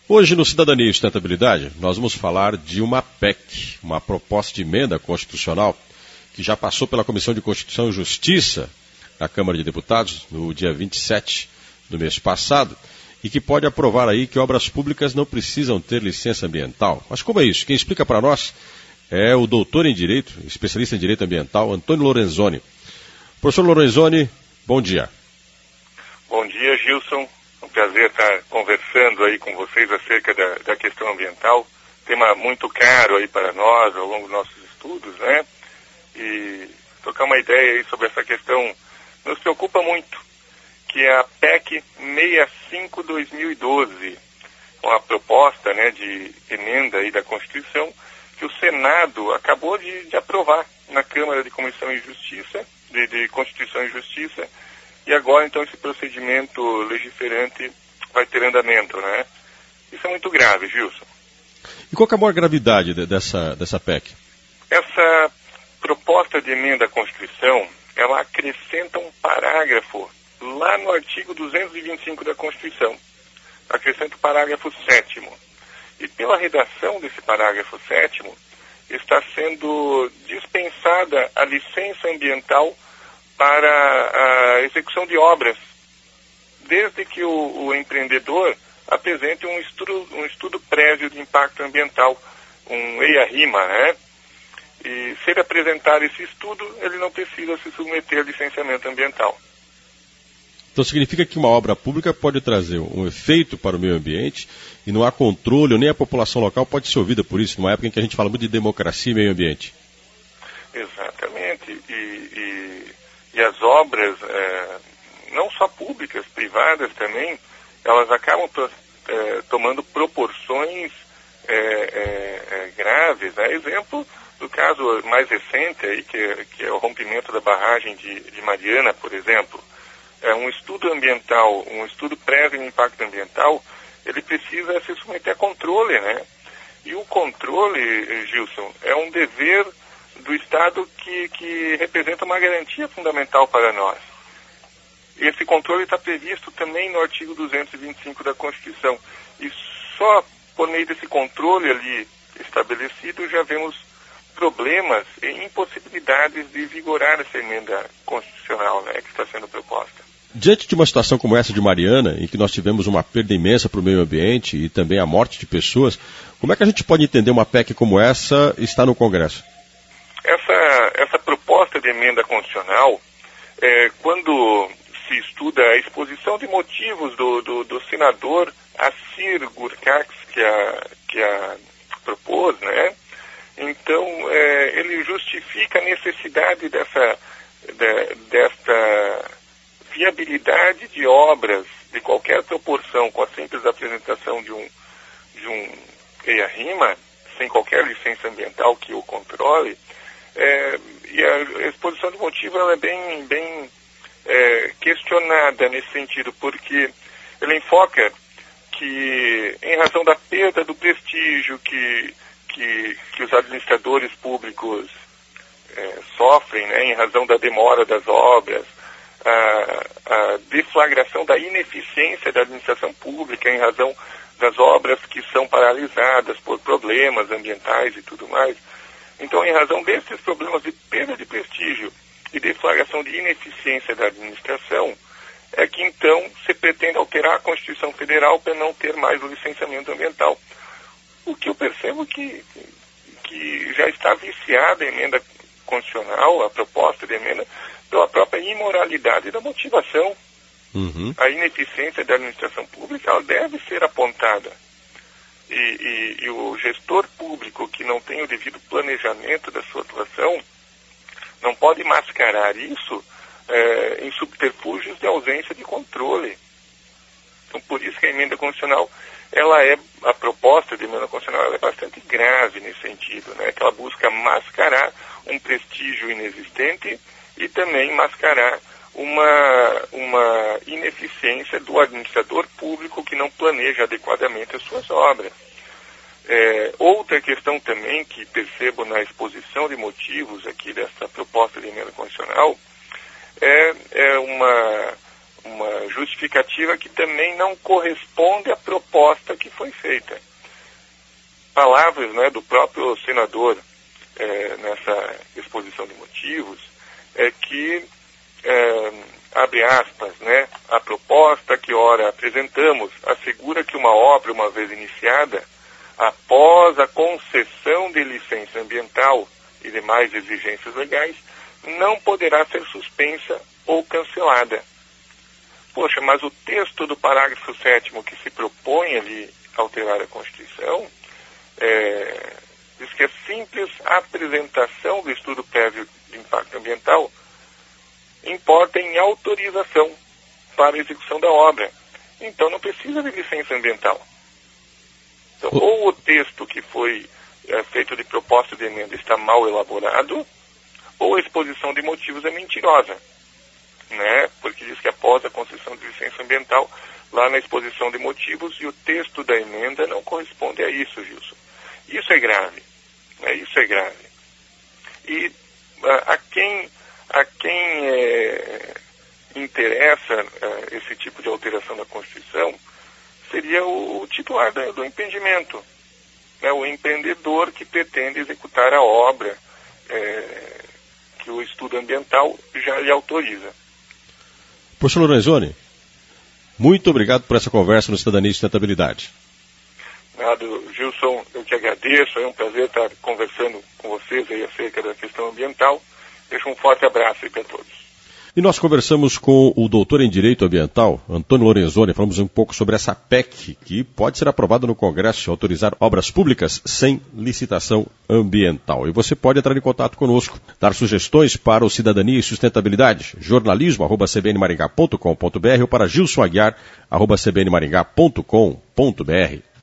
Hoje, no Cidadania e Sustentabilidade, nós vamos falar de uma PEC, uma proposta de emenda constitucional, que já passou pela Comissão de Constituição e Justiça na Câmara de Deputados, no dia 27 do mês passado, e que pode aprovar aí que obras públicas não precisam ter licença ambiental. Mas como é isso? Quem explica para nós é o doutor em Direito, especialista em Direito Ambiental, Antônio Lorenzoni. Professor Lorenzoni, bom dia. Bom dia, Gilson. É um prazer estar conversando aí com vocês acerca da questão ambiental. Tema muito caro aí para nós ao longo dos nossos estudos, né? E trocar uma ideia aí sobre essa questão nos preocupa muito, que é a PEC 65/2012, uma proposta, né, de emenda aí da Constituição que o Senado acabou de aprovar na Câmara de Comissão e Justiça, de Constituição e Justiça, e agora então esse procedimento legiferante vai ter andamento, né? Isso é muito grave, Gilson. E qual que é a maior gravidade dessa PEC? Essa proposta de emenda à Constituição, ela acrescenta um parágrafo lá no artigo 225 da Constituição. Acrescenta o parágrafo 7º. E pela redação desse parágrafo 7º, está sendo dispensada a licença ambiental para a execução de obras, desde que o empreendedor apresente um estudo prévio de impacto ambiental, um EIA-RIMA, né? E se ele apresentar esse estudo, ele não precisa se submeter a licenciamento ambiental. Então significa que uma obra pública pode trazer um efeito para o meio ambiente e não há controle, nem a população local pode ser ouvida por isso, numa época em que a gente fala muito de democracia e meio ambiente. Exatamente. E as obras, não só públicas, privadas também, elas acabam tomando proporções graves, né? Exemplo do caso mais recente aí, que é o rompimento da barragem de Mariana, por exemplo. Um estudo ambiental, um estudo prévio de impacto ambiental, ele precisa se submeter a controle, né? E o controle, Gilson, é um dever do Estado que representa uma garantia fundamental para nós. Esse controle está previsto também no artigo 225 da Constituição. E só por meio desse controle ali estabelecido já vemos problemas e impossibilidades de vigorar essa emenda constitucional, né, que está sendo proposta. Diante de uma situação como essa de Mariana, em que nós tivemos uma perda imensa para o meio ambiente e também a morte de pessoas, como é que a gente pode entender uma PEC como essa está no Congresso? Essa proposta de emenda constitucional, quando se estuda a exposição de motivos do senador Assir Gurkax, que a propôs, né? Então, ele justifica a necessidade desta viabilidade de obras de qualquer proporção com a simples apresentação de um EIA-RIMA, sem qualquer licença ambiental que o controle, e a exposição de motivo ela é bem questionada nesse sentido, porque ele enfoca que, em razão da perda do prestígio que os administradores públicos sofrem, né, em razão da demora das obras, a deflagração da ineficiência da administração pública em razão das obras que são paralisadas por problemas ambientais e tudo mais. Então, em razão desses problemas de perda de prestígio e deflagração de ineficiência da administração, é que então se pretende alterar a Constituição Federal para não ter mais o licenciamento ambiental. O que eu percebo que já está viciada a emenda constitucional, a proposta de emenda, pela própria imoralidade da motivação. Uhum. A ineficiência da administração pública ela deve ser apontada. E o gestor público que não tem o devido planejamento da sua atuação não pode mascarar isso em subterfúgios de ausência de controle. Então, por isso que a emenda constitucional, a proposta de emenda constitucional ela é bastante grave nesse sentido, né? Que ela busca mascarar um prestígio inexistente e também mascarar uma ineficiência do administrador público que não planeja adequadamente as suas obras. Outra questão também que percebo na exposição de motivos aqui dessa proposta de emenda constitucional é justificativa que também não corresponde à proposta que foi feita. Palavras, né, do próprio senador nessa exposição de motivos é que, abre aspas, né, a proposta que ora apresentamos assegura que uma obra, uma vez iniciada, após a concessão de licença ambiental e demais exigências legais, não poderá ser suspensa ou cancelada. Poxa, mas o texto do parágrafo 7º que se propõe ali alterar a Constituição diz que a simples apresentação do estudo prévio de impacto ambiental importa em autorização para a execução da obra. Então não precisa de licença ambiental. Então, ou o texto que foi feito de proposta de emenda está mal elaborado, ou a exposição de motivos é mentirosa, né? Porque diz que após a concessão de licença ambiental, lá na exposição de motivos, e o texto da emenda não corresponde a isso, Gilson. Isso é grave, né? Isso é grave. E a quem interessa esse tipo de alteração da Constituição seria o titular do empreendimento, né? O empreendedor que pretende executar a obra que o estudo ambiental já lhe autoriza. Professor Lorenzoni, muito obrigado por essa conversa no Cidadania e Sustentabilidade. Obrigado, Gilson, eu que agradeço, é um prazer estar conversando com vocês aí acerca da questão ambiental. Deixo um forte abraço aí para todos. E nós conversamos com o doutor em Direito Ambiental, Antônio Lorenzoni, falamos um pouco sobre essa PEC, que pode ser aprovada no Congresso e autorizar obras públicas sem licitação ambiental. E você pode entrar em contato conosco, dar sugestões para o Cidadania e Sustentabilidade, jornalismo@cbnmaringá.com.br ou para gilsonaguiar@cbnmaringá.com.br.